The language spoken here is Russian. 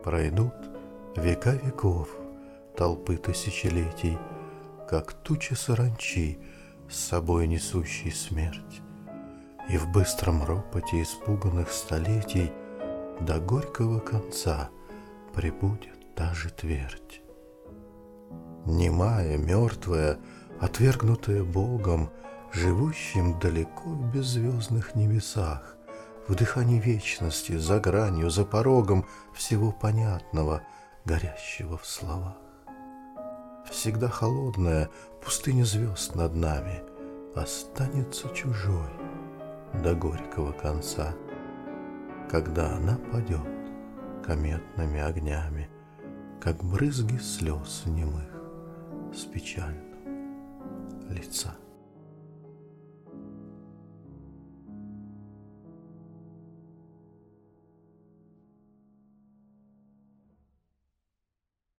Пройдут века веков, толпы тысячелетий, как тучи саранчи, с собой несущей смерть. И в быстром ропоте испуганных столетий до горького конца прибудет та же твердь. Немая, мертвая, отвергнутая Богом, живущим далеко в беззвездных небесах, в дыхании вечности, за гранью, за порогом всего понятного, горящего в словах. Всегда холодная пустыня звезд над нами останется чужой до горького конца, когда она падет кометными огнями, как брызги слез немых с печального лица.